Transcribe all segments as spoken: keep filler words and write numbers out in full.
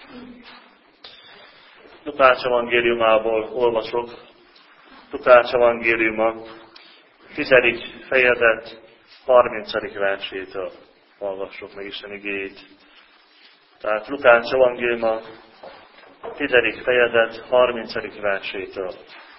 Lukács evangéliumából olvasok. Lukács evangéliuma tizedik fejezet harmincadik versétől olvassuk meg Isten igéjét. Tehát Lukács evangéliuma tizedik fejezet harmincadik versétől.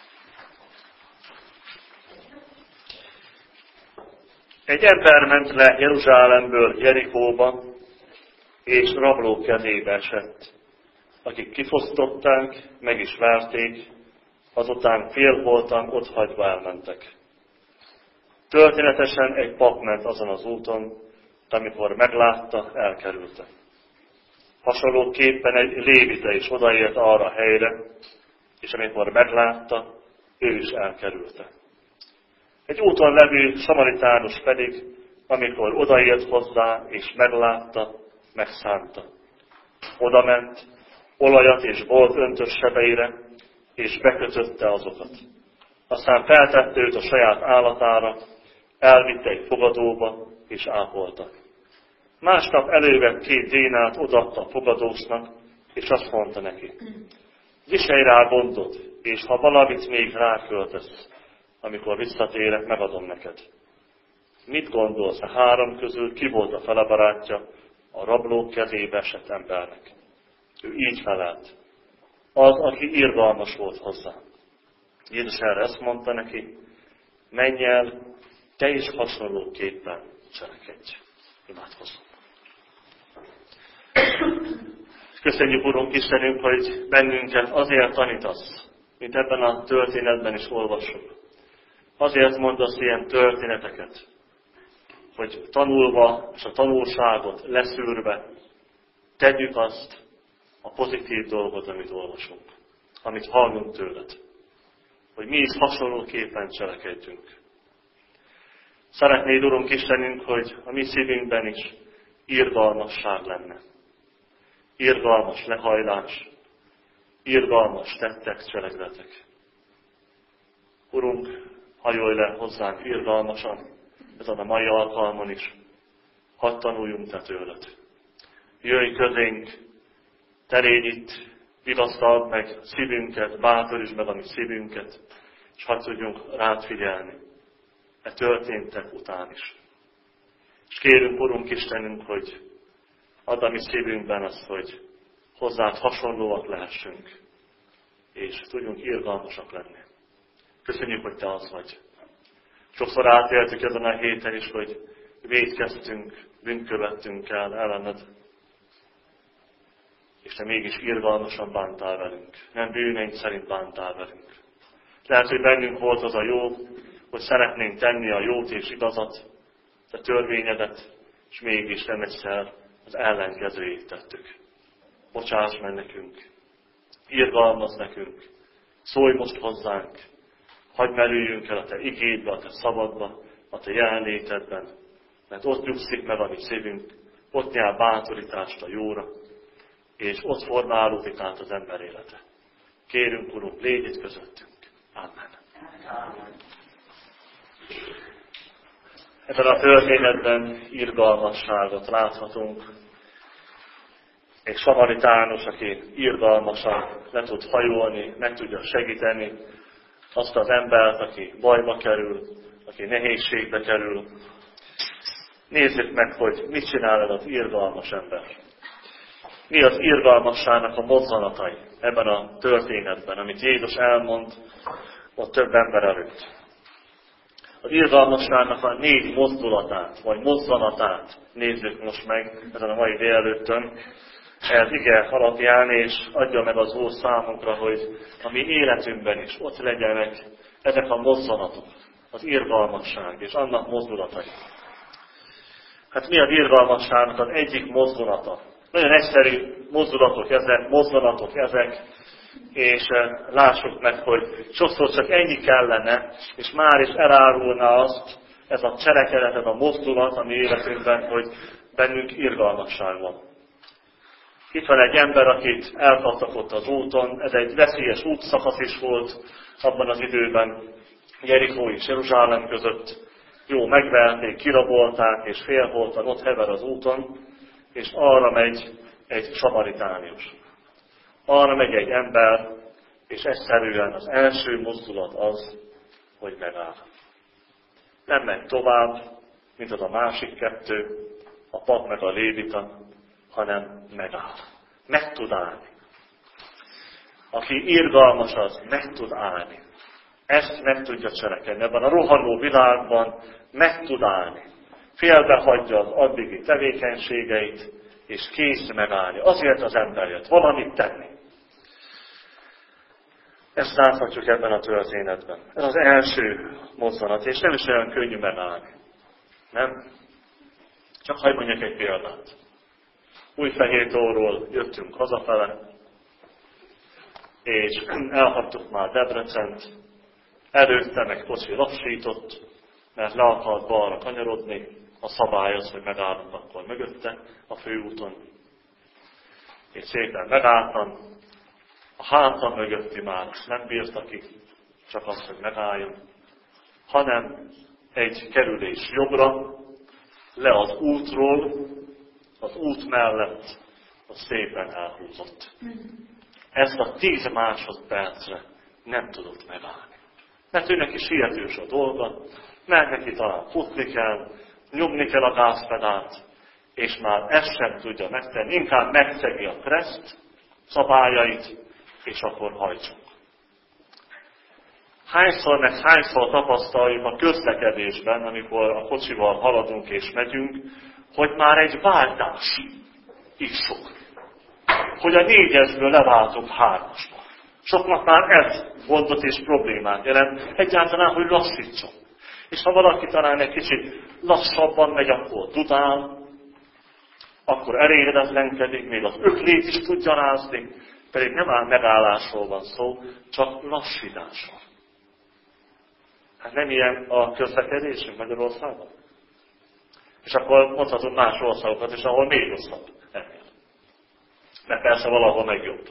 Egy ember ment le Jeruzsálemből Jerikóba, és rablók kezébe esett, akik kifosztották, meg is verték, azután félholtan otthagyva elmentek. Történetesen egy pap ment azon az úton, de amikor meglátta, elkerülte. Hasonlóképpen egy lévite is odaért arra a helyre, és amikor meglátta, ő is elkerülte. Egy úton levő samaritánus pedig, amikor odaért hozzá és meglátta, megszánta. Oda ment, olajat és bort öntött sebeire, és bekötötte azokat. Aztán feltette őt a saját állatára, elvitte egy fogadóba, és ápolta. Másnap elővett két dénárt, odaadta a fogadósnak, és azt mondta neki: viselj rá gondot, és ha valamit még ráköltesz, amikor visszatérek, megadom neked. Mit gondolsz, a három közül ki volt a fele barátja a rablók kezébe esett embernek? Ő így felelt: az, aki irgalmas volt hozzá. Jézus erre ezt mondta neki: menj el, te is hasonlóképpen cselekedj. Imádkozzunk. Köszönjük, Urunk Istenünk, hogy bennünket azért tanítasz, mint ebben a történetben is olvassuk. Azért mondasz ilyen történeteket, hogy tanulva és a tanulságot leszűrve tegyük azt a pozitív dolgot, amit olvasunk, amit hallunk tőled, hogy mi is hasonlóképpen cselekedjünk. Szeretnéd, Urunk Istenünk, hogy a mi szívünkben is irgalmasság lenne. Irgalmas lehajlás, irgalmas tettek, cselekedetek. Urunk, hajolj le hozzánk irgalmasan, ezen a mai alkalmon is. Hadd tanuljunk te tőled. Jöjj közénk, te légy itt, vigasztald meg szívünket, bátorítsd meg a mi szívünket, és hadd tudjunk rád figyelni e történtek után is. És kérünk, Urunk Istenünk, hogy add a mi szívünkben azt, hogy hozzád hasonlóak lehessünk, és tudjunk irgalmasak lenni. Köszönjük, hogy te az vagy. Sokszor átéltük ezen a héten is, hogy vétkeztünk, bűnt követtünk el ellened, és te mégis irgalmasan bántál velünk. Nem bűneink szerint bántál velünk. Lehet, hogy bennünk volt az a jó, hogy szeretnénk tenni a jót és igazat, a törvényedet, és mégis nem egyszer az ellenkezőjét tettük. Bocsáss meg nekünk, irgalmazz nekünk, szólj most hozzánk, hadd merüljünk el a te igédbe, a te szabadba, a te jelenlétedben, mert ott nyugszik meg a mi szívünk, ott nyel bátorítást a jóra, és ott formálódik át az ember élete. Kérünk, Urunk, légy itt közöttünk. Amen. Amen. Ebben a történetben irgalmasságot láthatunk. Egy samaritánus, aki irgalmasan le tud hajolni, meg tudja segíteni azt az embert, aki bajba kerül, aki nehézségbe kerül. Nézzük meg, hogy mit csinál ez az irgalmas ember. Mi az irgalmasságnak a mozzanatai ebben a történetben, amit Jézus elmond ott több ember előtt. Az irgalmasságnak a négy mozdulatát, vagy mozzanatát nézzük most meg ezen a mai délelőttön. Ez ige alapján, és adja meg az Úr számunkra, hogy a mi életünkben is ott legyenek ezek a mozzanatok, az irgalmasság és annak mozdulatai. Hát mi az irgalmasságnak az egyik mozdulata? Nagyon egyszerű mozdulatok ezek, mozdulatok ezek, és lássuk meg, hogy sokszor csak ennyi kellene, és már is elárulná azt, ez a cselekedet, ez a mozdulat a mi életünkben, hogy bennünk irgalmasság van. Itt van egy ember, akit elkaptak ott az úton, ez egy veszélyes útszakasz is volt abban az időben, Jerikó és Jeruzsálem között. Jó, megverték, kirabolták, és félholtan ott hever az úton, és arra megy egy samaritánius. Arra megy egy ember, és egyszerűen az első mozdulat az, hogy megáll. Nem megy tovább, mint az a másik kettő, a pap meg a lévita, hanem megáll. Meg tud állni. Aki irgalmas, az meg tud állni. Ezt meg tudja cselekedni. Ebben a rohanó világban meg tud állni. Félbehagyja az addigi tevékenységeit, és kész megállni. Azért az ember jött valamit tenni. Ezt láthatjuk ebben a történetben. Ez az első mozzanat, és nem is olyan könnyű megállni. Nem? Csak hadd mondjak egy példát. Újfehértóról jöttünk hazafele, és elhagytuk már Debrecent, előtte meg kocsi lassított, mert le akart balra kanyarodni, a szabály az, hogy megállunk akkor mögötte a főúton. És szépen megálltam, a hátam mögötti már nem bírta ki, csak azt, hogy megálljon, hanem egy kerülés jobbra, le az útról, az út mellett, az szépen elhúzott. Ezt a tíz másodpercre nem tudott megállni. Mert ő neki sietős a dolga, mert neki talán futni kell, nyomni kell a gázpedált, és már ezt sem tudja megtenni, inkább megszegi a kereszt szabályait, és akkor hajtsunk. Hányszor meg hányszor tapasztaljuk a közlekedésben, amikor a kocsival haladunk és megyünk, hogy már egy váltás is sok. Hogy a négyesből leváltunk hármasba. Soknak már ez gondot és problémát jelent, egyáltalán, hogy lassítson. És ha valaki talán egy kicsit lassabban megy, akkor dudál, akkor elégedetlenkedik, még az öklét is tudja rázni, pedig nem áll megállásról van szó, csak lassításról. Hát nem ilyen a közlekedésünk Magyarországon? És akkor mondhatunk más országokat is, ahol még rosszabb ennél. Mert persze valahol meg jobb.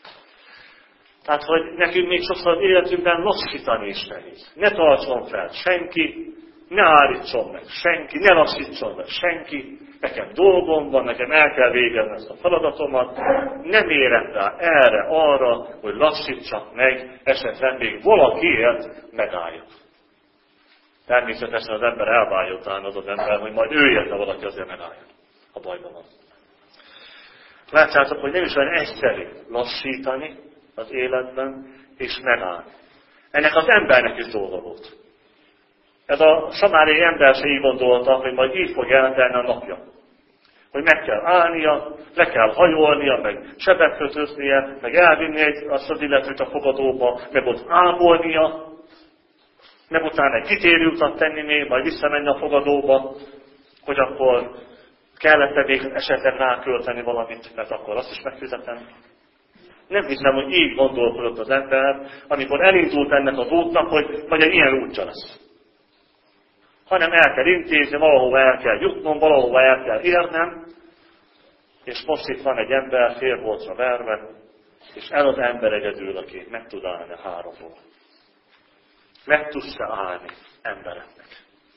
Tehát, hogy nekünk még sokszor életünkben lassítani is nehéz. Ne tartson fel senki, ne állítson meg senki, ne lassítson meg senki. Nekem dolgom van, nekem el kell végezni ezt a feladatomat. Nem érek rá erre, arra, hogy lassítsak meg, esetleg még valakiért megálljak. Természetesen az ember elválja utána az az ember, hogy majd ő érte valaki azért megálljon, ha bajban van. Látjátok, hogy nem is olyan egyszerű lassítani az életben, és megállni. Ennek az embernek is dolga volt. Ez a samáriai ember se így gondolta, hogy majd így fog eltenni a napja. Hogy meg kell állnia, le kell hajolnia, meg sebet kötöznie, meg elvinni egy, azt az illetőt a fogadóba, meg ott ápolnia, meg utána egy kitérőutat tenni még, majd visszamenni a fogadóba, hogy akkor kellett-e még esetleg rákölteni valamit, mert akkor azt is megfizetem. Nem hiszem, hogy így gondolkodott az ember, amikor elindult ennek az útnak, hogy majd egy ilyen útja lesz. Hanem el kell intézni, valahova el kell jutnom, valahova el kell érnem, és most itt van egy ember félboltra verve, és el az ember egyedül, aki meg tud állni a háromból. Meg tudsz-e állni embereknek?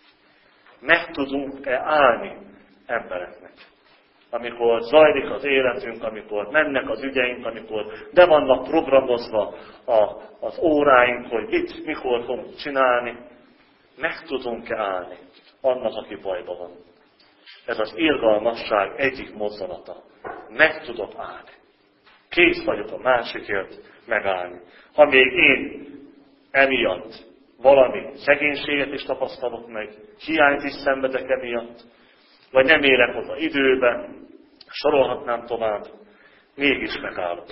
Meg tudunk-e állni embereknek? Amikor zajlik az életünk, amikor mennek az ügyeink, amikor be vannak programozva a, az óráink, hogy mit, mikor fogunk csinálni, meg tudunk-e állni annak, aki bajban van. Ez az irgalmasság egyik mozzanata. Meg tudok állni. Kész vagyok a másikért megállni. Ha még én emiatt valami szegénységet is tapasztalok meg, hiányt is szenvedek emiatt, vagy nem érek oda időben, sorolhatnám tovább, mégis megállok.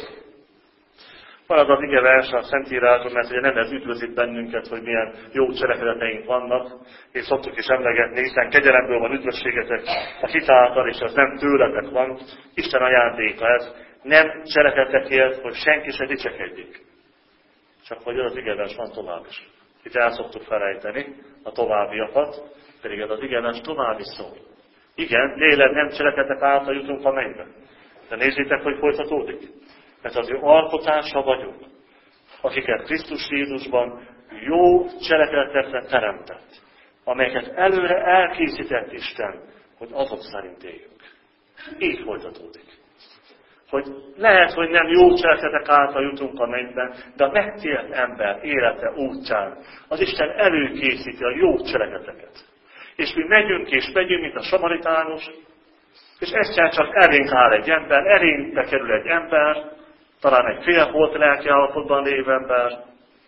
Van az az ige vers a Szentírásban, mert ugye nem ez üdvözít bennünket, hogy milyen jó cselekedeteink vannak, és szoktuk is emlegetni, hiszen kegyelemből van üdvösségetek a hit által, és ez nem tőletek van, Isten ajándéka ez, nem cselekedetekért, hogy senki se dicsekedjék. Csak hogy az ige vers van tovább is. Itt el szoktuk felejteni a továbbiakat, pedig ez az ige vers tovább is szól. Igen, lélek nem cselekedtek által jutunk a mennybe. De nézzétek, hogy folytatódik. Mert az ő alkotása vagyunk, akiket Krisztus Jézusban jó cselekedetekre teremtett, amelyeket előre elkészített Isten, hogy azok szerint éljünk. Így folytatódik. hogy lehet, hogy nem jó cselekedetek által jutunk a mennybe, de a megtért ember élete útján az Isten előkészíti a jó cselekedeteket. És mi megyünk és megyünk, mint a samaritánus, és egyszer csak elénk áll egy ember, elénkbe kerül egy ember, talán egy félholt lelki állapotban lévő ember,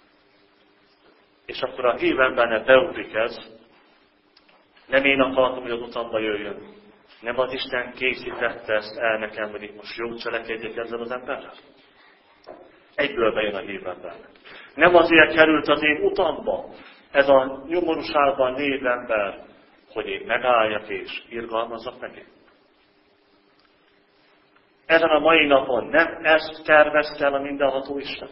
és akkor a hív embernek beugrik ez. Nem én akartam, hogy az utamba jöjjön. Nem az Isten készítette ezt el nekem, hogy itt most jó cselekedjek ezzel az emberrel? Egyből bejön a hív embernek. Nem azért került az én utamba ez a nyomorúságban lévő ember, hogy én megálljak és irgalmazzak neki. Ezen a mai napon nem ezt tervezte el a mindenható Isten.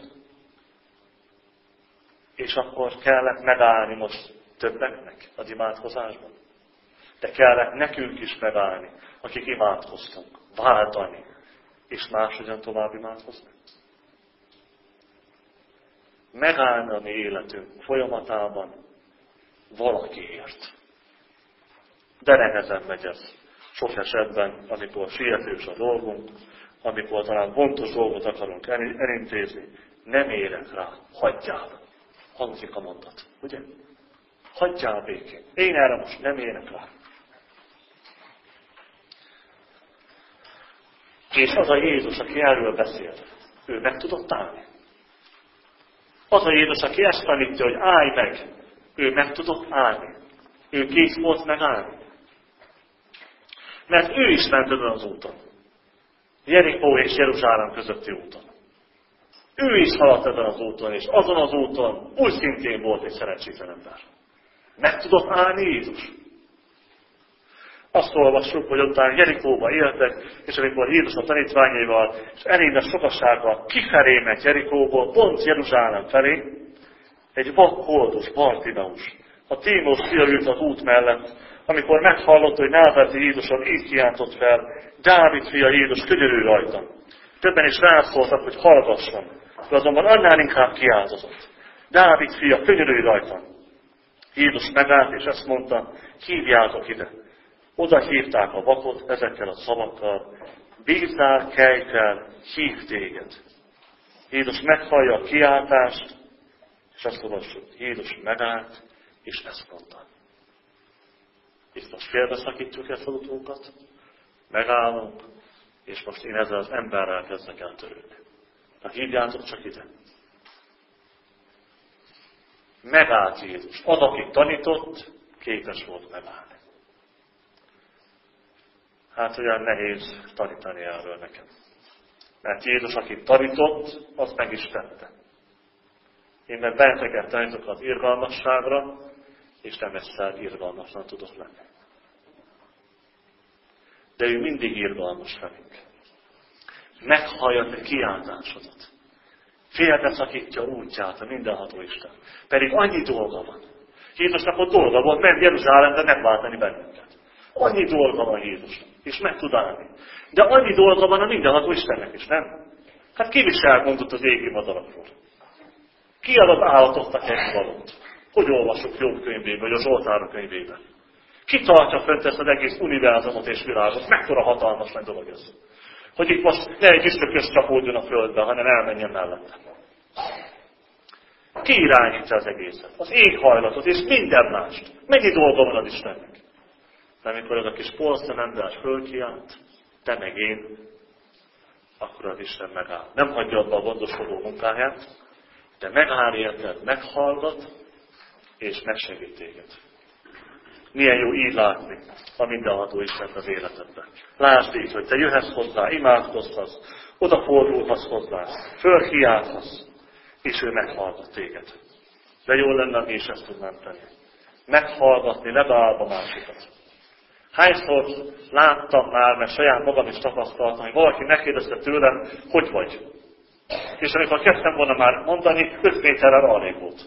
És akkor kellett megállni most többeknek az imádkozásban. De kellett nekünk is megállni, akik imádkoztunk, váltani, és máshogyan tovább imádkozni. Megállni a mi életünk folyamatában valakiért. De nehezen megy ez. Sok esetben, amikor sietős a dolgunk, amikor talán fontos dolgot akarunk elintézni, nem érek rá, hagyjál. Hangzik a mondat, ugye? Hagyjál békén. Én erre most nem érek rá. És az a Jézus, aki erről beszél, ő meg tudott állni. Az a Jézus, aki ezt tanítja, hogy állj meg, ő meg tudott állni. Ő kész volt megállni. Mert ő is ment ezen az úton. Jerikó és Jeruzsálem közötti úton. Ő is haladt ezen az úton, és azon az úton úgy szintén volt egy szerencsétlen ember. Meg tudott állni Jézus. Azt olvassuk, hogy utána Jerikóba éltek, és amikor Jézus a tanítványaival, és eléggé sokasággal kifelé ment Jerikóból, pont Jeruzsálem felé, egy vak koldus, Bartimeus, a Tímós fia ült az út mellett, amikor meghallotta, hogy Názáreti Jézuson így kiáltott fel, Dávid fia Jézus, könyörülj rajtam. Többen is rászóltak, hogy hallgasson, de azonban annál inkább kiáltozott. Dávid fia, könyörülj rajtam. Jézus megállt, és ezt mondta, hívjátok ide. Oda hívták a vakot ezekkel a szavakkal, bízzál, kelj fel, hív téged. Jézus meghallja a kiáltást, és azt olvassuk, Jézus megállt, és ezt mondta. Itt most félbeszakítjuk ezt az utunkat, megállunk, és most én ezzel az emberrel kezdek el törődni. Na hívjátok csak ide. Megállt Jézus. Az, aki tanított, képes volt megállni. Hát olyan nehéz tanítani erről nekem. Mert Jézus, aki tanított, azt meg is tette. Én meg benneteket tanítok az irgalmasságra, és nem ezzel irgalmasan tudok lenni. De ő mindig irgalmas velünk. Meghallja a kiáltásodat. Félbeszakítja útját a mindenható Isten. Pedig annyi dolga van. Jézusnak ott dolga volt, ment Jeruzsálembe megváltani bennünket. Annyi dolga van Jézusnak, és meg tud állni. De annyi dolga van a mindenható Istennek is, nem? Hát ki visel gondot az égi madarakról? Ki ad állatoknak egy valót? Hogy olvasok Jobb könyvében, vagy a Zsoltárok könyvében? Ki tartja fönt ezt az egész univerzumot és világot? Mekkora hatalmas nagy dolog ez? Hogy itt most ne egy üstökös csapódjon a földbe, hanem elmenjen mellette. Ki irányítja az egészet? Az éghajlatot és minden mást. Mennyi dolga van az Istennek? De amikor az a kis polszem ember fölkiált, te meg én, akkor az Isten megáll. Nem hagyja abba a gondoskodó munkáját, de megáll érted, meghallgat, és megsegít téged. Milyen jó így látni a mindenható Istent az életedben. Lásd így, hogy te jöhetsz hozzá, imádkozhatsz, odafordulhatsz hozzá, fölkiálthatsz, és ő meghallgat téged. De jó lenne, mi is ezt tudnánk tenni. Meghallgatni legalább a másikat. Hányszor láttam már, mert saját magam is tapasztaltam, hogy valaki megkérdezte tőlem, hogy vagy. És amikor kezdtem volna már mondani, öt méterrel arrébb volt.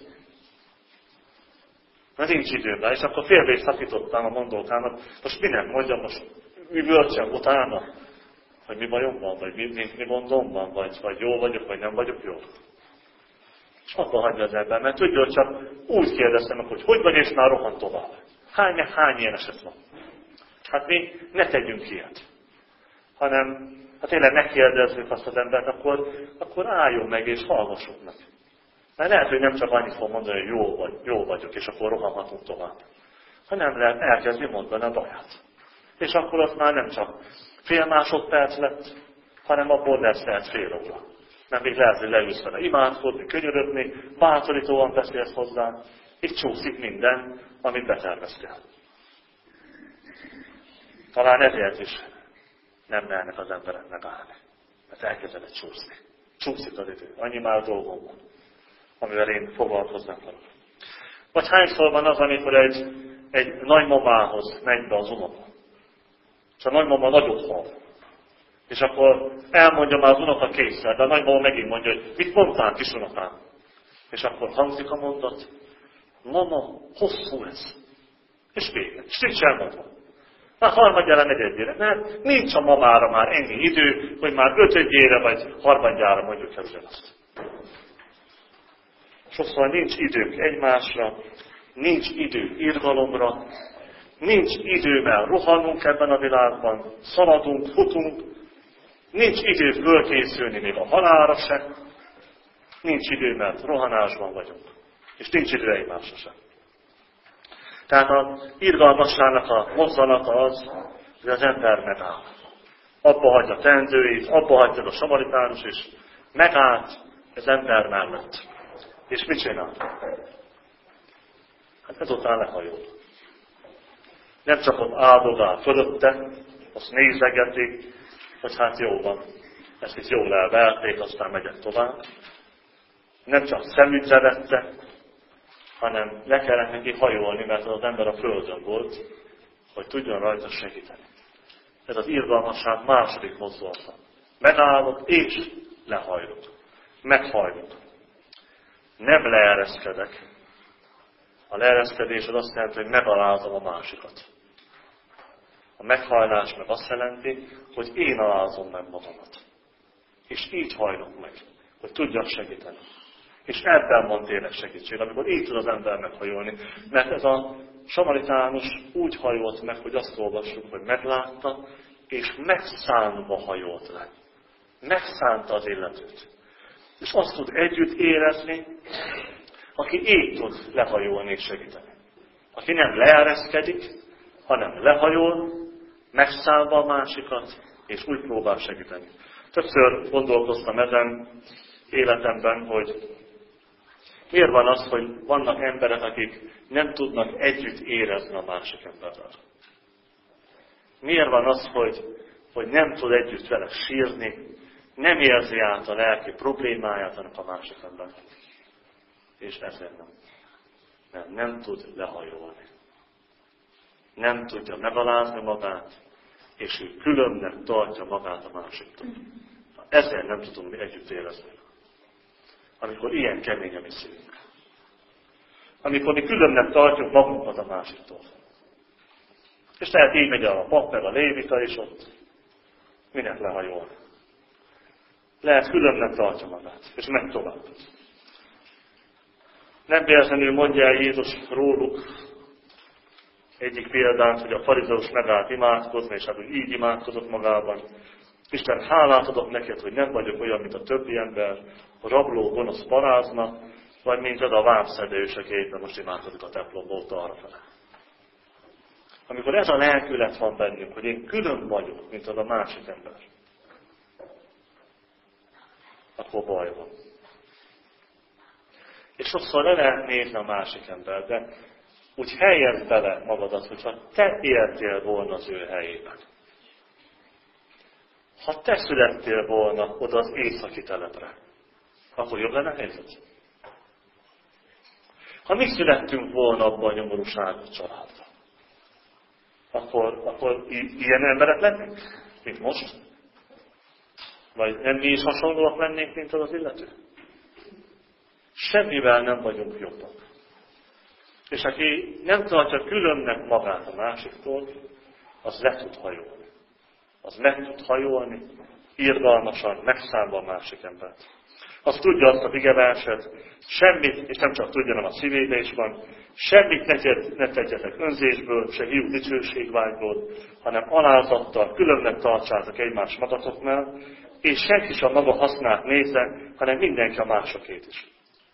Mert nincs időm rá, és akkor félbe is szakítottam a mondókámat. Most minek mondjam, most mi bölcsem utána? Hogy mi bajom van, vagy mi, mi, mi gondom van, vagy, vagy jó vagyok, vagy nem vagyok jó. És abba hagyja az ember, mert tudja, hogy csak úgy kérdeztem meg, hogy hogy vagy, és már rohan tovább. Hány, hány ilyen eset van? Hát mi ne tegyünk ilyet, hanem ha tényleg megkérdezzük azt az embert, akkor, akkor álljon meg és hallgassuk meg. Mert lehet, hogy nem csak annyit fog mondani, hogy jó, vagy, jó vagyok, és akkor rohanhatunk tovább. Hanem lehet elkezdni mondani a baját. És akkor az már nem csak fél másodperc lett, hanem abból lesz lehet fél óra. Nem még lehet, hogy leülsz vele imádkozni, könyörögni, bátorítóan beszélsz hozzá, így csúszik minden, amit beterveztél. Talán ezért is nem mernek az emberek megállni. Mert elkezdenek csúszni. Csúszik az idő. Annyi már dolgom van, amivel én foglalkoznak velem. Vagy hányszor van az, amikor egy, egy nagymamához megy be az unoka. És a nagymama nagyot hal. És akkor elmondja már az unoka kétszer, de a nagymama megint mondja, hogy mit mondtál, kisunokám? És akkor hangzik a mondat, mama, hosszú ez. És vége. És nincs elmondva. Már harmadjára, negyedjére. Mert nincs a mamára már ennyi idő, hogy már ötödjére vagy harmadjára mondjuk el ugyanazt. Sokszor nincs időnk egymásra, nincs idő irgalomra, nincs idő, mert rohanunk ebben a világban, szaladunk, futunk, nincs idő fölkészülni még a halálra sem, nincs idő, mert rohanásban vagyunk, és nincs idő egymásra sem. Tehát az irgalmasságnak a mozzanata az, hogy az ember megáll. Abba hagyja teendőit, abba hagyja a samaritánus, és megállt az ember mellett. És mit csinál? Hát ezután lehajol. Nem csak ott áldogál fölötte, azt nézegeti, hogy hát jó van, ezt itt jól elverték, aztán megyek tovább. Nem csak szemügyre vette, hanem le kellett neki hajolni, mert az ember a földön volt, hogy tudjon rajta segíteni. Ez az irgalmasság második mozdulata. Megállok és lehajlok. Meghajlok. Nem leereszkedek. A leereszkedés az azt jelenti, hogy megalázom a másikat. A meghajlás meg azt jelenti, hogy én alázom meg magamat. És így hajlok meg, hogy tudjak segíteni. És ebben van tényleg segítség, amikor így tud az ember meghajolni. Mert ez a samaritánus úgy hajolt meg, hogy azt olvassuk, hogy meglátta, és megszánva hajolt le. Megszánta az illetőt. És azt tud együtt érezni, aki így tud lehajolni és segíteni. Aki nem leereszkedik, hanem lehajol, megszállva a másikat, és úgy próbál segíteni. Többször gondolkoztam ezen életemben, hogy miért van az, hogy vannak emberek, akik nem tudnak együtt érezni a másik emberrel. Miért van az, hogy, hogy nem tud együtt vele sírni, nem érzi át a lelki problémáját annak a másik embernek. És ezért nem. Nem, nem tud lehajolni. Nem tudja megalázni magát, és ő különnek tartja magát a másiktól. Ezért nem tudunk mi együtt érezni. Amikor ilyen kemény a mi szívünk. Amikor mi különnek tartjuk magunkat a másiktól. És lehet így megy a pap meg a lévita is ott. Minek lehajol. Lehet különnek tartja magát, és megy tovább. Nem véletlenül mondja el Jézus róluk egyik példát, hogy a farizeus megállt imádkozni, és hát úgy így imádkozott magában. Isten, hálát adok neked, hogy nem vagyok olyan, mint a többi ember, a rabló, gonosz parázna, vagy mint az a vámszedős, aki éppen most imádkozik a templomba ott arrafele. Amikor ez a lelkület van bennünk, hogy én külön vagyok, mint az a másik ember, akkor baj van. És sokszor le lehet nézni a másik ember, de úgy helyezd bele magadat, hogyha te éltél volna az ő helyében. Ha te születtél volna oda az északi telepre, akkor jobb lenne a helyzet. Ha mi születtünk volna abban a nyomorúságos családban, akkor, akkor i- ilyen emberek lennénk, mint most? Vagy nem mi is hasonlóak lennénk, mint az az illető? Semmivel nem vagyunk jobbak. És aki nem tartja különnek magát a másiktól, az le tud hajolni. Az meg tud hajolni, irgalmasan megszámba a másik embert. Azt tudja azt a igeverset, semmit, és nem csak tudja, hanem a szívébe is van, semmit ne, tett, ne tegyetek önzésből, se hiú dicsőségvágyból, hanem alázattal különnek tartsátok egymás magatoknál, és senki sem a maga hasznát nézze, hanem mindenki a másokét is.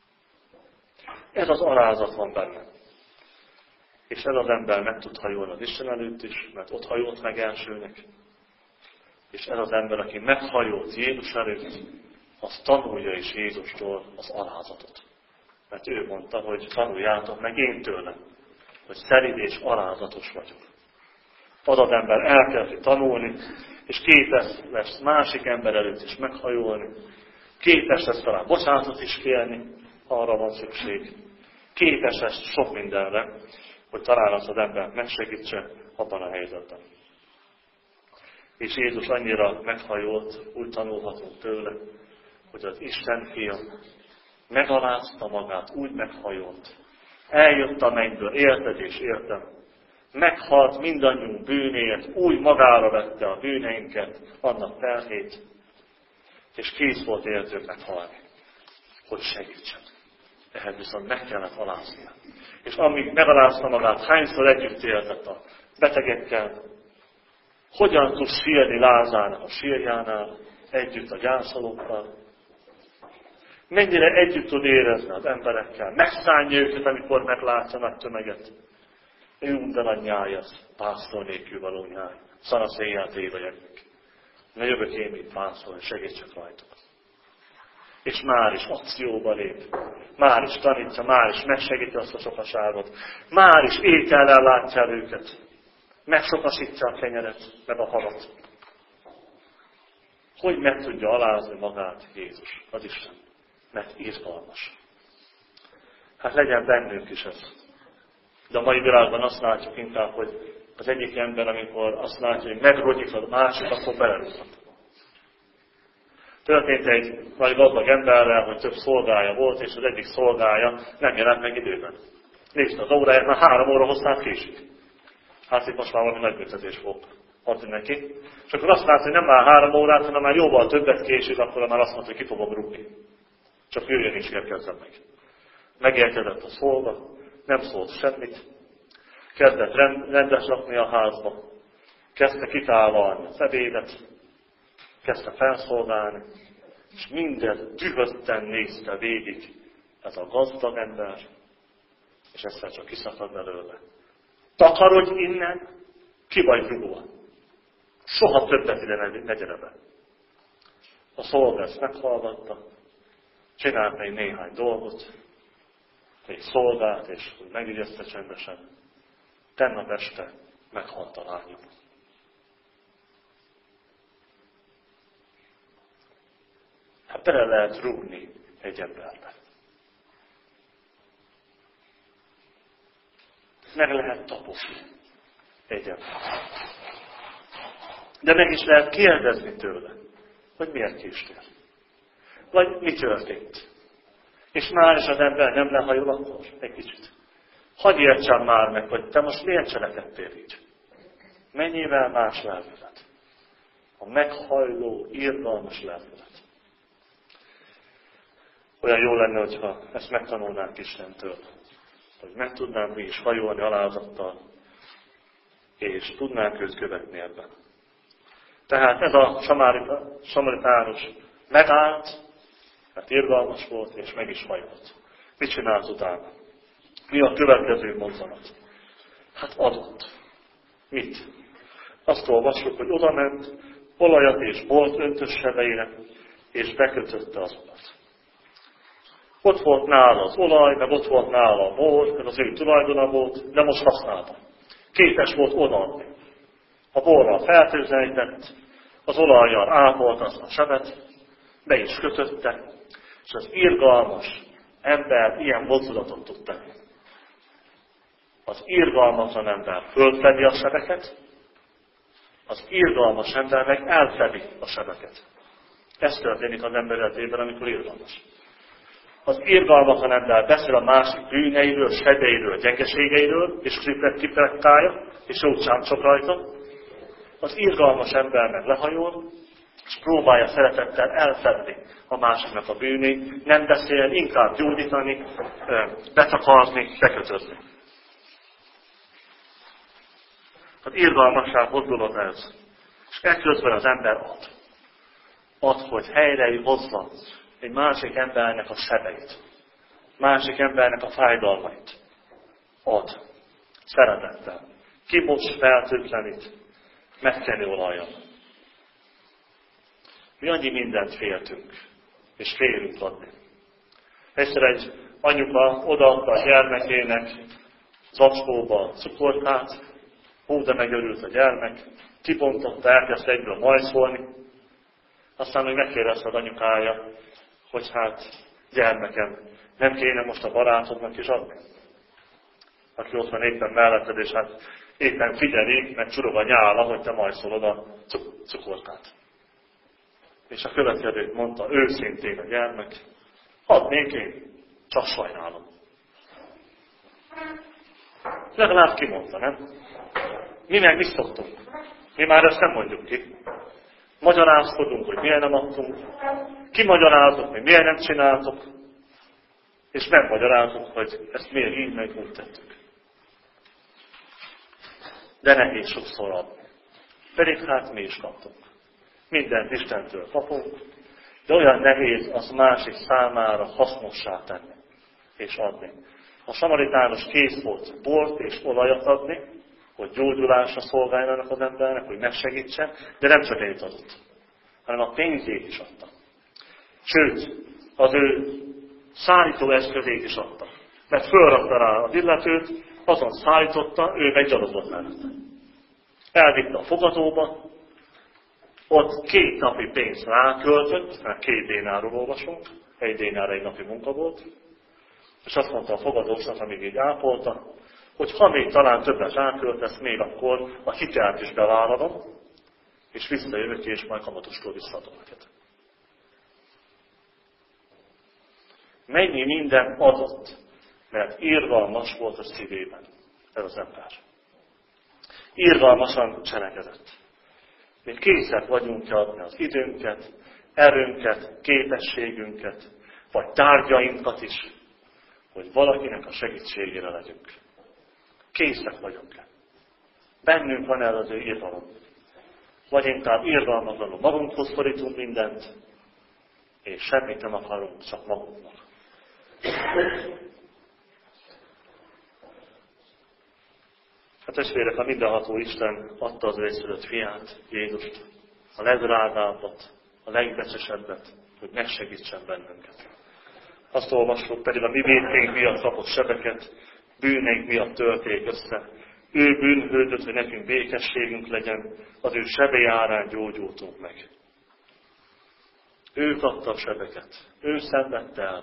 Ez az alázat van benne. És ez az ember meg tud hajolni az Isten előtt is, mert ott hajolt meg elsőnek. És ez az ember, aki meghajolt Jézus előtt, az tanulja is Jézustól az alázatot. Mert ő mondta, hogy tanuljátok meg én tőlem, hogy szelíd és alázatos vagyok. Az az ember elkezdi tanulni, és képes lesz másik ember előtt is meghajolni, képes lesz talán bocsánatot is kérni, arra van szükség. Képes lesz sok mindenre, hogy talán az az ember megsegítse abban a helyzetben. És Jézus annyira meghajolt, úgy tanulhatunk tőle, hogy az Isten fia megalázta magát, úgy meghajolt. Eljött a mennyből, érted és értem. Meghalt mindannyiunk bűnéért, úgy magára vette a bűneinket, annak terhét, és kész volt értők meghalni, hogy segítsen. Ehhez viszont meg kellett aláznia. És amíg megalázta magát, hányszor együtt éltett a betegekkel, hogyan tud sírni Lázárnak a sírjánál, együtt a gyászolókkal, mennyire együtt tud érezni az emberekkel, megszánja őket, amikor meglátja nagy tömeget. Ő minden a nyáj, az pásztor nélkül való nyáj. Szanasz éjjel tévejeknek. Ne jövök én itt pásztorni, segítsek rajtuk. És már is akcióba lép. Már is tanítja, már is megsegíti azt a sokaságot. Már is étellel látja el őket. Megsokasítja a kenyeret, meg a halat. Hogy meg tudja alázni magát Jézus, az Isten? Mert irgalmas. Hát legyen bennünk is ez. De a mai világban azt látjuk inkább, hogy az egyik ember, amikor azt látja, hogy megrogyik a másik, akkor belerúghat. Történt egy nagy gazdag emberrel, hogy több szolgája volt, és az egyik szolgája nem jelent meg időben. Nézd az óráját, már három óra hosszát késik. Hát itt most már valami nagy büntetés fog adni neki. És akkor azt látja, hogy nem már három órát, hanem már jóval többet késik, akkor már azt mondta, hogy ki fogom rúgni. Csak jöjjön és érkezzen meg. Megérkezett a szolga, nem szólt semmit. Kezdett rendes lakni a házba. Kezdte kitálalni az ebédet. Kezdte felszolgálni. És minden dühötten nézte végig ez a gazdag ember. És egyszer csak kiszakad belőle. Takarodj innen, ki vagy rúgva. Soha többet ide ne, ne gyere be. A szolga ezt meghallgatta. Csinált egy néhány dolgot. Egy szolgát, és megjegyezte csendesen. Tennap este meghalt a lányom. Hát bele lehet rúgni egy emberbe. Meg lehet taposni egy emberbe. De meg is lehet kérdezni tőle, hogy miért késtél. Vagy mi történt. És már is az ember nem lehajol akkor egy kicsit. Hadd értsem már meg, hogy te most miért cselekedtél így. Mennyivel más lelkedet. A meghajló, irgalmas lelkedet. Olyan jó lenne, hogyha ezt megtanulnánk Istentől. Hogy meg tudnánk mi is hajolni alázattal, és tudnánk őt követni ebben. Tehát ez a samaritánus megállt, mert irgalmas volt, és meg is hajolt. Mit csinált utána? Mi a következő mozzanat? Hát adott. Mit? Azt olvassuk, hogy odament, olajat és bort öntött sebeire, és bekötötte az utat. Ott volt nála az olaj, meg ott volt nála a bor, ez az ő tulajdona volt, de most használta. Képes volt odaadni. A borral fertőzlenített, az olajjal ápolt azt a sebet, be is kötötte, és az irgalmas ember ilyen mozdulatot tud tenni. Az irgalmatlan ember fölfedi a sebeket, az irgalmas ember meg elfedi a sebeket. Ez történik az ember életében, amikor irgalmas. Az irgalmatlan ember beszél a másik bűneiről, sebeiről, gyengeségeiről, és kiprektálja, és úgy csámcsok rajta. Az irgalmas ember meg lehajol, és próbálja szeretettel elfedni a másiknak a bűnét, nem beszéljen, inkább gyógyítani, betakarni, bekötözni. Hát irgalmasság gondolat ez. És ekközben az ember ad. Ad, hogy helyre hozza egy másik embernek a sebeit. Másik embernek a fájdalmait. Ad. Szeretettel. Kimos, feltőtlenít. Megkenni olajan. Mi annyi mindent féltünk. És félünk adni. Egyszer egy anyuka odaadta a gyermekének zacskóba cukorkát. Hú, de megörült a gyermek. Kibontotta, elkezdte egyből majszolni. Aztán még megkérdezte az anyukája, hogy hát gyermekem, nem kéne most a barátodnak is adni? Aki ott van éppen melletted, és hát éppen figyeli, meg csurog a nyála, hogy te majszolod a cukorkát. És a következőt mondta őszintén a gyermek, adnék én, csak sajnálom. Legalább kimondta, nem? Mi meg mit szoktunk? Mi már ezt nem mondjuk ki. Magyarázkodunk, hogy miért nem adtunk. Kimagyarázunk, hogy miért nem csináltuk. És megmagyarázunk, hogy ezt miért így meg úgy tettük. De nehéz sokszor adni. Pedig hát mi is kaptunk. Mindent Istentől kapunk, de olyan nehéz az másik számára hasznossá tenni és adni. A samaritános kész volt bort és olajat adni, hogy gyógyulásra szolgáljon az embernek, hogy megsegítsen, de nem csak ennyit adott, hanem a pénzét is adta. Sőt, az ő szállító eszközét is adta. Mert fölrakta rá az illetőt, azon szállította, ő meg gyalogott mellette. Elvitte a fogadóba, ott két napi pénzt ráköltött, mert két dénáról olvasunk, egy dénár egy napi munka volt, és azt mondta a fogadósnak, amíg így ápolta, hogy ha még talán többet ráköltesz, még akkor a hitelt is bevállalom, és visszajövök, és majd kamatostól visszaadom neked. Mennyi minden adott, mert irgalmas volt a szívében ez az ember. Irgalmasan cselekedett. Mi készek vagyunk adni az időnket, erőnket, képességünket, vagy tárgyainkat is, hogy valakinek a segítségére legyünk. Készek vagyunk-e? Bennünk van el az ő irgalom. Vagy inkább irgalmatlanul magunkhoz fordítunk mindent, és semmit nem akarunk, csak magunknak. Hát testvérek, a mindenható Isten adta az ő egyszülött fiát, Jézust, a legdrágábbat, a legbecsesebbet, hogy megsegítsen bennünket. Azt olvassuk, pedig a mi vétkeink miatt kapott sebeket, bűneink miatt törték össze. Ő bűnhődött, hogy nekünk békességünk legyen, az ő sebei árán gyógyultunk meg. Ő kapta a sebeket, ő szenvedte el,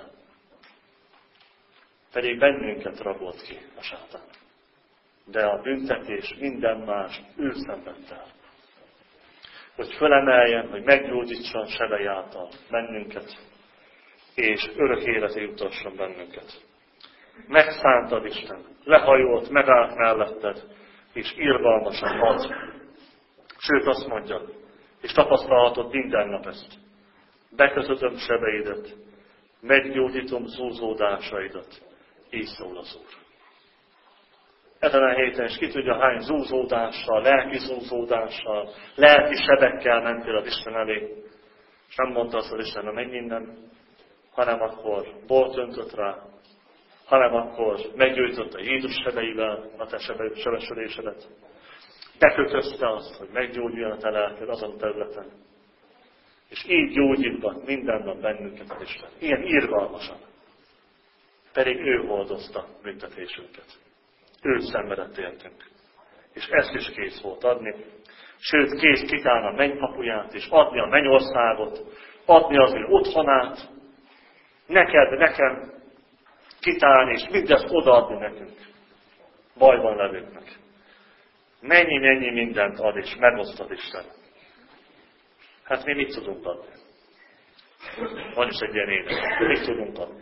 pedig bennünket rabolt ki a sátán. De a büntetés minden más ő szenvedte el. Hogy fölemeljen, hogy meggyógyítson sebei által bennünket, és örök életé jutasson bennünket. Megszántad Isten, lehajolt, megállt melletted, és irgalmasan ad. Sőt azt mondja, és tapasztalhatod minden nap ezt. Bekötöm sebeidet, meggyógyítom zúzódásaidat, így szól az Úr. Ezen a héten is ki tudja hány zúzódással, lelki zúzódással, lelki sebekkel mentél az Isten elé, és nem mondta azt az Isten, menj innen, hanem akkor bort öntött rá, hanem akkor meggyógyította Jézus sebeivel a te sebesülésedet. Bekötözte azt, hogy meggyógyuljon a te lelked azon a területen. És így gyógyítgat minden nap bennünket az Isten. Ilyen irgalmasan. Pedig ő hordozta büntetésünket. Ő szenvedett értünk. És ezt is kész volt adni. Sőt, kész kitálni a mennykapuját, és adni a mennyországot, adni az ő otthonát, neked, nekem kitálni, és mindezt odaadni nekünk. Bajban levőknek. Mennyi-mennyi mindent ad, és megosztad Isten. Hát mi mit tudunk adni? Van is egy ilyen ének. Mit tudunk adni?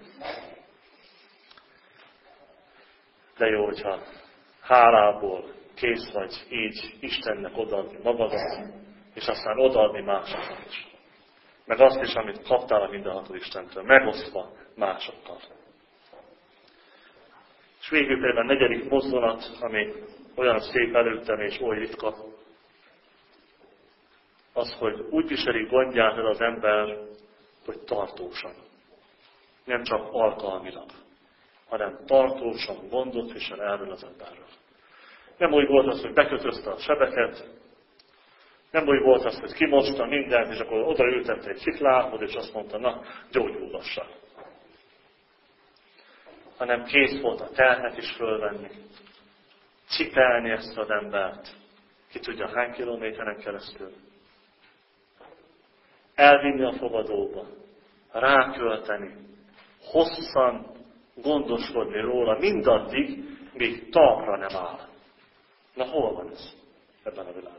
De jó, hogyha hálából kész vagy így Istennek odaadni magadat, és aztán odaadni másoknak is. Meg azt is, amit kaptál a mindenható Istentől, megosztva másokkal. És végül például a negyedik mozzanat, ami olyan szép előttem és oly ritka, az, hogy úgy viseli gondját el az ember, hogy tartósan. Nem csak alkalmilag, hanem tartósan gondot visel erről az emberről. Nem úgy volt az, hogy bekötözte a sebeket, nem úgy volt az, hogy kimosta mindent, és akkor odaültette egy sziklához, és azt mondta, na, gyógyul lassan. Hanem kész volt a terhet is fölvenni, cipelni ezt az embert, ki tudja hány kilométeren keresztül, elvinni a fogadóba, rákölteni, hosszan gondoskodni róla, mindaddig, míg talpra nem áll. Na hol van ez ebben a világban?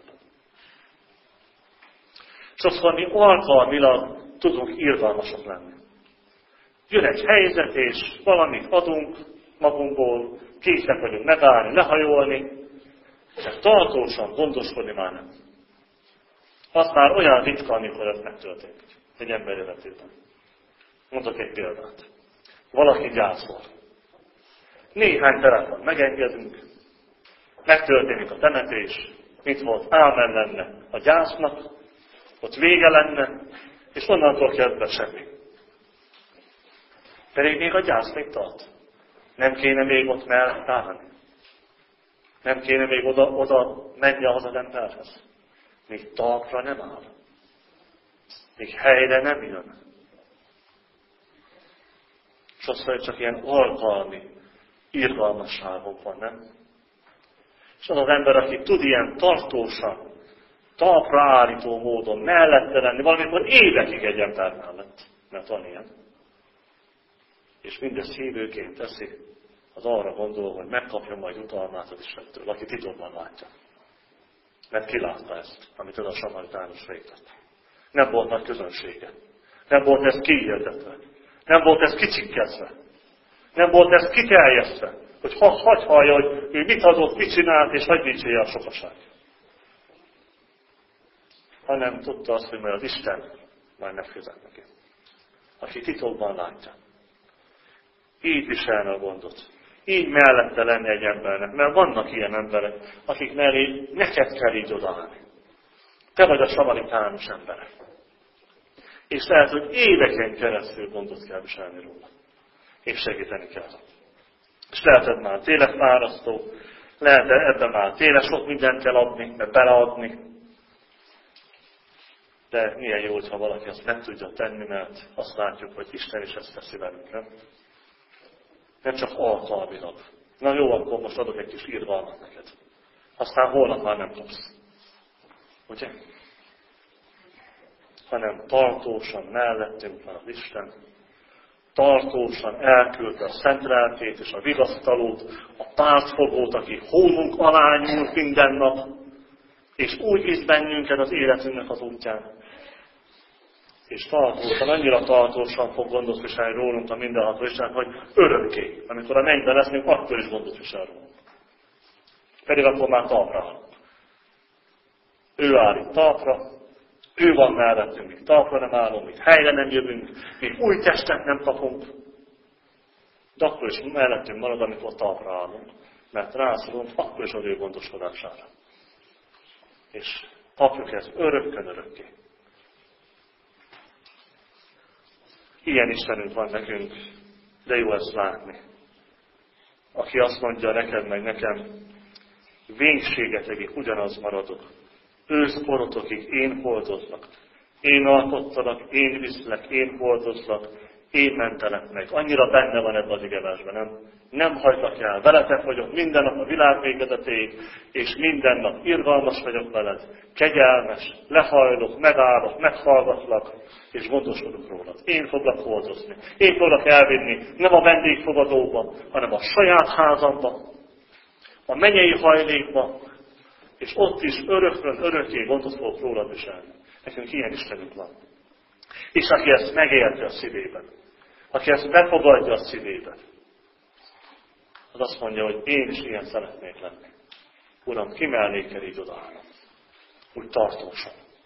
Sokszor mi alkalmilag tudunk irgalmasak lenni. Jön egy helyzet, és valamit adunk magunkból, készek vagyunk megállni, lehajolni, de tartósan gondoskodni már nem. Az már olyan ritka, amikor ez megtörténik egy ember életében. Mondok egy példát. Valaki gyászol. Néhány telefon megengedünk, megtörténik a temetés, mit volt, ámen lenne a gyásznak, ott vége lenne, és onnantól kezdve semmi. Pedig még a gyász még tart. Nem kéne még ott mellett állni. Nem kéne még oda, oda menni ahhoz az emberhez. Még talpra nem áll. Még helyre nem jön. Sokszor csak ilyen alkalmi irgalmasságok van, nem? És az az ember, aki tud ilyen tartósan, talpra állító módon mellette lenni, valamikor évekig egy ember mellett, mert van ilyen. És mindezt hívőként teszi, az arra gondol, hogy megkapja majd utalmát az Istentől, aki titokban látja. Mert ki látta ezt, amit az a samaritánus végtett. Nem volt nagy közönsége. Nem volt ez kihirdetve. Nem volt ez kicsikkezve. Nem volt ez kiterjesztve. Hogy hadd hagy hallja, hogy ő mit adott, mit csinált, és hagyj dicsérje a sokaság. Hanem tudta azt, hogy majd az Isten majd megfizet neki. Aki titokban látja. Így viselne a gondot. Így mellette lenni egy embernek. Mert vannak ilyen emberek, akik mellé neked kell így odaállni. Te vagy a samaritánus emberek. És lehet, hogy éveken keresztül gondot kell viselni róla. És segíteni kell. És lehet, hogy már tényleg fárasztó, lehet, ebben már tényleg sok mindent kell adni, mert beleadni. De milyen jó, ha valaki azt meg tudja tenni, mert azt látjuk, hogy Isten is ezt teszi velünk, nem? Nem csak alkalmilag. Na jó, akkor most adok egy kis irgalmat neked. Aztán holnap már nem kapsz. Ugye? Hanem tartósan mellettünk van az Isten, tartósan elküldte a szent lelkét és a vigasztalót, a pártfogót, aki hónunk alá nyúl minden nap, és úgy visz bennünket az életünknek az útján. És tartósan, annyira tartósan fog gondot viselni rólunk a mindenható Isten, hogy örökké. Amikor a mennyben leszünk, akkor is gondot visel rólunk. Pedig akkor már talpra állunk. Ő áll itt talpra, ő van mellettünk, míg talpra nem állunk, míg helyre nem jövünk, míg új testet nem kapunk. De akkor is mellettünk marad, amikor talpra állunk. Mert rászorulunk, akkor is az ő gondoskodására. És kapjuk ezt örökkön örökké. Ilyen Istenünk van nekünk, de jó ezt látni. Aki azt mondja neked meg nekem, vénségetekig ugyanaz maradok. Őszkorotokig én hordozlak. Én alkottalak, én viszlek, én hordozlak, én mentelek meg. Annyira benne van ebben az igeversben, nem? Nem hagylak el. Veletek vagyok minden nap a világ végezetéig, és minden nap irgalmas vagyok veled. Kegyelmes, lehajlok, megállok, meghallgatlak, és gondoskodok rólad. Én foglak hordozni. Én foglak elvinni, nem a vendégfogadóba, hanem a saját házamba, a mennyei hajlékba, és ott is örökön, örökké gondot fogok rólad viselni. Nekünk ilyen Istenünk van. És aki ezt megérti a szívében, aki ezt befogadja a szívében, az azt mondja, hogy én is ilyen szeretnék lenni. Uram, ki mellé kell így odaállnom? Úgy tartósan.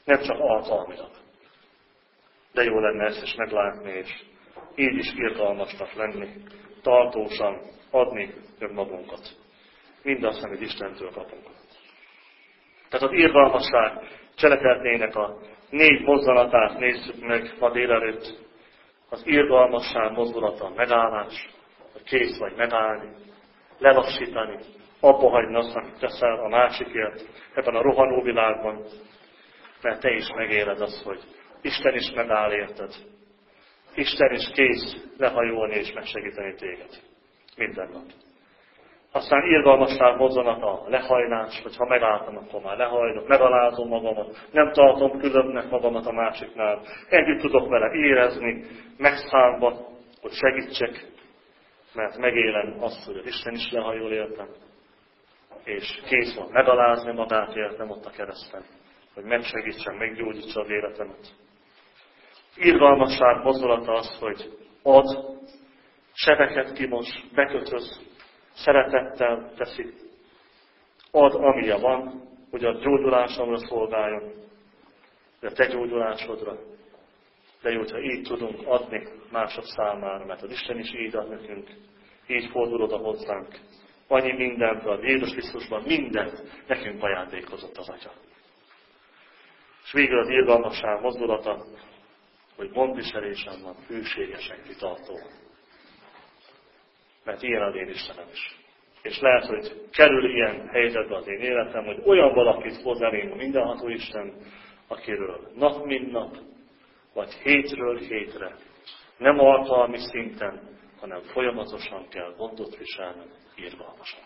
Nem csak alkalmilag. De jó lenne ezt is meglátni, és így is irgalmasnak lenni, tartósan adni önmagunkat. Mindazt, amit Istentől kapunk. Tehát az irgalmasság cselekednének a négy mozzanatát nézzük meg ma délelőtt. Az irgalmasság mozdulata megállás, hogy kész vagy megállni, lelassítani, abba hagyni azt, amit teszel a másikért ebben a rohanó világban, mert te is megéled azt, hogy Isten is megáll érted. Isten is kész lehajolni és megsegíteni téged. Minden nap. Aztán irgalmasság mozzanata a lehajlás, hogy ha megálltam, akkor már lehajlok, megalázom magamat, nem tartom különbnek magamat a másiknál, együtt tudok vele érezni, megszállva, hogy segítsek, mert megélem azt, hogy az Isten is lehajol értem, és kész van megalázni magát értem ott a kereszten, hogy megsegítsen, meggyógyítsa az életemet. Irgalmasság mozzanata az, hogy ad, sebeket kimos, bekötöz, szeretettel teszi. Ad, amilyen van, hogy a gyógyulásomra szolgáljon, de a te gyógyulásodra. De jó, ha így tudunk adni mások számára, mert az Isten is így ad nekünk, így fordul oda hozzánk. Annyi mindent, az Jézus Krisztusban mindent nekünk ajándékozott az Atya. És végül az irgalmasság mozdulata, hogy gondviselésem van, hűségesen kitartó. Mert ilyen az én Istenem is. És lehet, hogy kerül ilyen helyzetbe az én életem, hogy olyan valakit hoz elém a mindenható Isten, akiről nap mint nap, vagy hétről hétre, nem alkalmi szinten, hanem folyamatosan kell gondot viselnem, irgalmasan.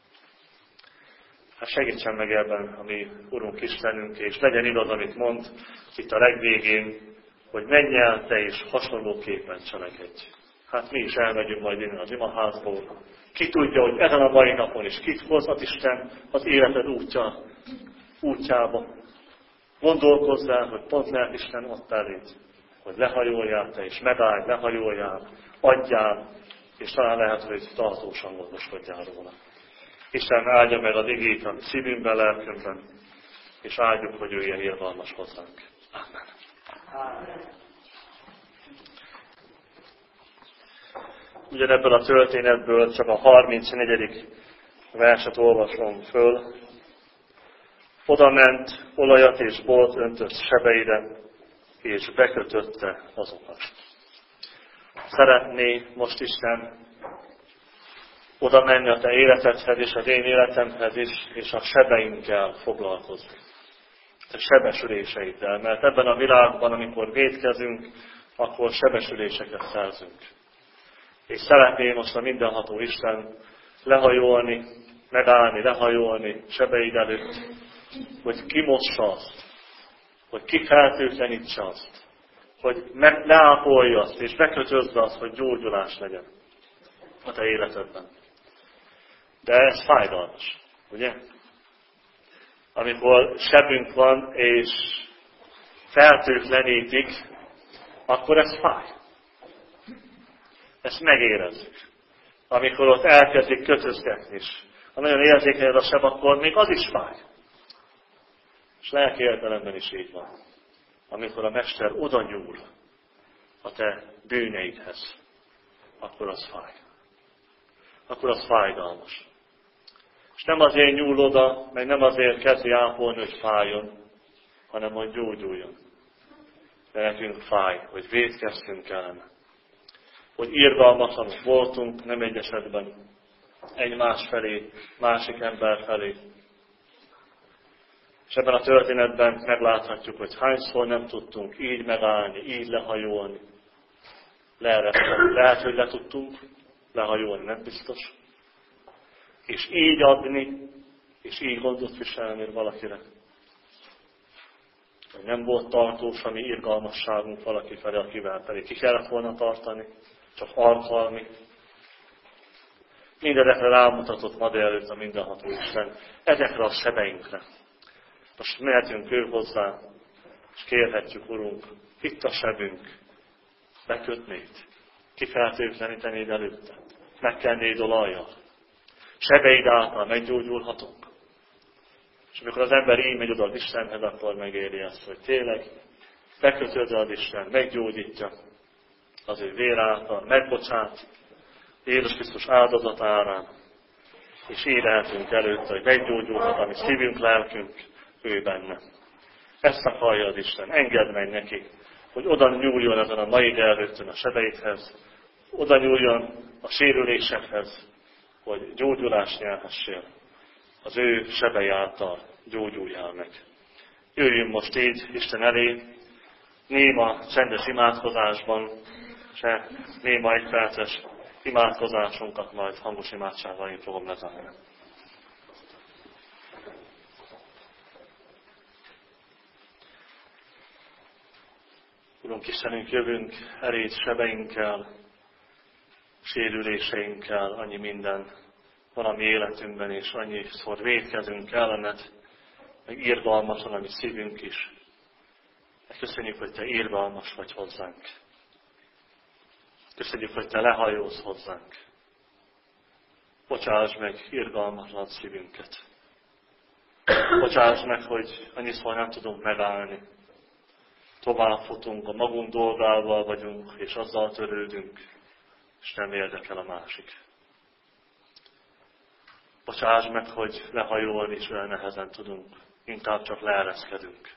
Hát segítsen meg ebben a mi Urunk Istenünk, és legyen igaz, amit mond itt a legvégén, hogy menj el te is hasonlóképpen cselekedj. Hát mi is elmegyünk majd innen az imaházból. Ki tudja, hogy ezen a mai napon is kit hozhat Isten az életed útja, útjába. Gondolkozzál, hogy pont lehet Isten ott eléd, hogy lehajoljál te is, megállj, lehajoljál, adjál, és talán lehet, hogy tartósan gondoskodjál róla. Isten áldja meg az igét a szívünkben, lelkünkben, és áldjuk, hogy ő ilyen irgalmas hozzánk. Amen. Amen. Ugyanebből a történetből csak a harmincnegyedik verset olvasom föl. Oda ment, olajat és bort öntött sebeire, és bekötötte azokat. Szeretné most Isten oda menni a te életedhez és az én életemhez is, és a sebeinkkel foglalkozni. A sebesüléseiddel, mert ebben a világban, amikor vétkezünk, akkor sebesüléseket szerzünk. És szeretné most a mindenható Isten lehajolni, megállni, lehajolni sebeid előtt, hogy kimossa azt, hogy kifertőtlenítse azt, hogy leápolja azt, és bekötözze azt, hogy gyógyulás legyen a te életedben. De ez fájdalmas, ugye? Amikor sebünk van, és fertőtlenítik, akkor ez fáj. Ezt megérezzük. Amikor ott elkezdik kötözgetni is. Ha nagyon érzékeny a seb, akkor még az is fáj. És lelki értelemben is így van. Amikor a Mester oda nyúl a te bűneidhez, akkor az fáj. Akkor az fájdalmas. És nem azért nyúl oda, meg nem azért kezdi ápolni, hogy fájjon, hanem hogy gyógyuljon. De nekünk fáj, hogy vétkeztünk ellene. Hogy irgalmatlanok voltunk, nem egy esetben, egymás felé, másik ember felé. És ebben a történetben megláthatjuk, hogy hányszor nem tudtunk így megállni, így lehajolni. Leereszteni. Lehet, hogy le tudtunk lehajolni, nem biztos. És így adni, és így gondot viselni valakire. Nem volt tartós a mi irgalmasságunk valaki felé, akivel pedig ki kellett volna tartani, csak alkalmi. Mindezekre rámutatott ma délelőtt a mindenható Isten, ezekre a sebeinkre. Most mehetünk ő hozzá, és kérhetjük, Urunk, itt a sebünk, bekötnéd, kifertőtlenítenéd előtte, megkennéd olajjal. Sebeid által meggyógyulhatunk. És amikor az ember így megy oda az Istenhez, akkor megéri azt, hogy tényleg bekötöd az Isten, meggyógyítja az ő vér által, megbocsát Jézus Krisztus áldozatárán, és így lehetünk előtte, hogy meggyógyulhat, ami szívünk, lelkünk, ő benne. Ezt akarja az Isten, engedd meg neki, hogy oda nyúljon ezen a mai délelőttön a sebeidhez, oda nyúljon a sérülésekhez, hogy gyógyulást nyerhessél. Az ő sebei által gyógyuljál meg. Jöjjünk most így Isten elé, néma, csendes imádkozásban, se néma egyperces imádkozásunkat majd hangos imádsággal én fogom lezárni. Urunk Istenünk, jövünk eléd sebeinkkel, sérüléseinkkel, annyi minden van a mi életünkben, és annyiszor vétkezünk ellened, meg irgalmasan a mi szívünk is. Köszönjük, hogy Te irgalmas vagy hozzánk. Köszönjük, hogy Te lehajolsz hozzánk. Bocsáss meg irgalmatlan szívünket. Bocsáss meg, hogy annyiszor nem tudunk megállni. Tovább futunk, a magunk dolgával vagyunk, és azzal törődünk, és nem érdekel a másik. Bocsáss meg, hogy lehajolni is olyan nehezen tudunk, inkább csak leereszkedünk.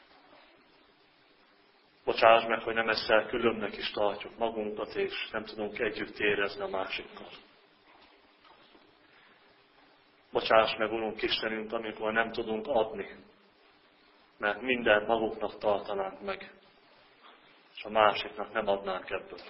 Bocsáss meg, hogy nem ezzel különnek is tartjuk magunkat, és nem tudunk együtt érezni a másikkal. Bocsáss meg, Urunk Istenünk, amikor nem tudunk adni, mert mindent maguknak tartanánk meg, és a másiknak nem adnánk ebből.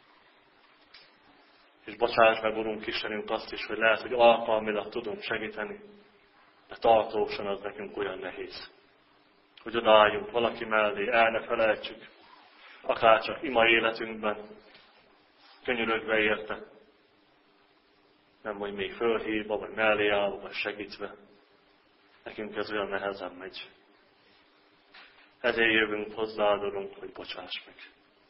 És bocsáss meg, Urunk Istenünk, azt is, hogy lehet, hogy alkalmilag tudunk segíteni, de tartósan az nekünk olyan nehéz. Hogy odaálljunk valaki mellé, el ne felejtsük, akár csak ima életünkben, könyörögve érte, nem hogy még fölhívva, vagy mellé állva, vagy segítve. Nekünk ez olyan nehezen megy. Ezért jövünk hozzád, Urunk, hogy bocsáss meg.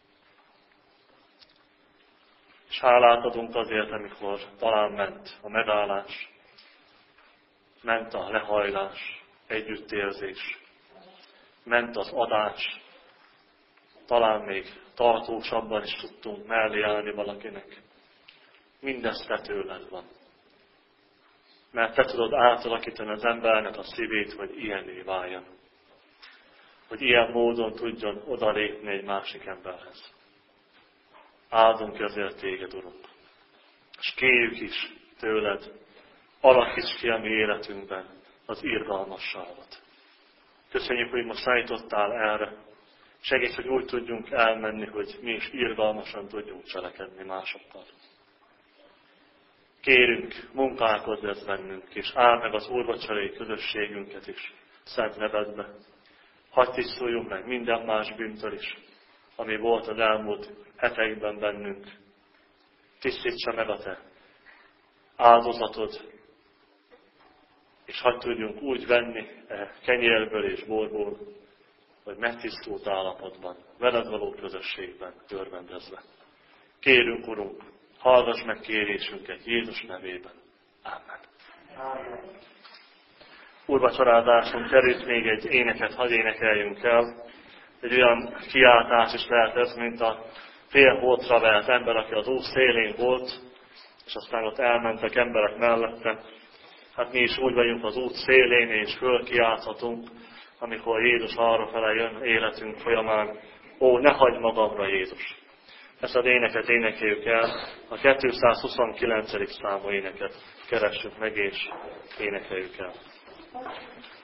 És hálát adunk azért, amikor talán ment a megállás, ment a lehajlás, együttérzés, ment az adás, talán még tartósabban is tudtunk mellé állni valakinek. Mindez Te tőled van. Mert Te tudod átalakítani az embernek a szívét, hogy ilyenné váljon. Hogy ilyen módon tudjon odalépni egy másik emberhez. Áldunk ezért Téged, Urunk. És kérjük is tőled, alakíts ki a mi életünkben az irgalmasságot. Köszönjük, hogy most szállítottál erre. Segíts, hogy úgy tudjunk elmenni, hogy mi is irgalmasan tudjunk cselekedni másokkal. Kérünk, munkálkodj ez bennünk, és áld meg az úrvacsorai közösségünket is, szent nevedbe. Hadd tisztuljunk meg minden más bűntől is, ami volt az elmúlt hetekben bennünk. Tisztítsa meg a Te áldozatod, és hadd tudjunk úgy venni e kenyérből és borból, hogy megtisztult állapotban, veled való közösségben örvendezve. Kérünk, Urunk, hallgass meg kérésünket Jézus nevében. Amen. Amen. Úrvacsorázáson került még egy éneket, hadd énekeljünk el. Egy olyan kiáltás is lehet ez, mint a félholtra vert ember, aki az út szélén volt, és aztán ott elmentek emberek mellette. Hát mi is úgy vagyunk az út szélén, és fölkiálthatunk, amikor Jézus arrafele jön életünk folyamán. Ó, ne hagyd magamra, Jézus! Ezt az éneket énekeljük el, a kétszázhuszonkilencedik számú éneket keressük meg, és énekeljük el.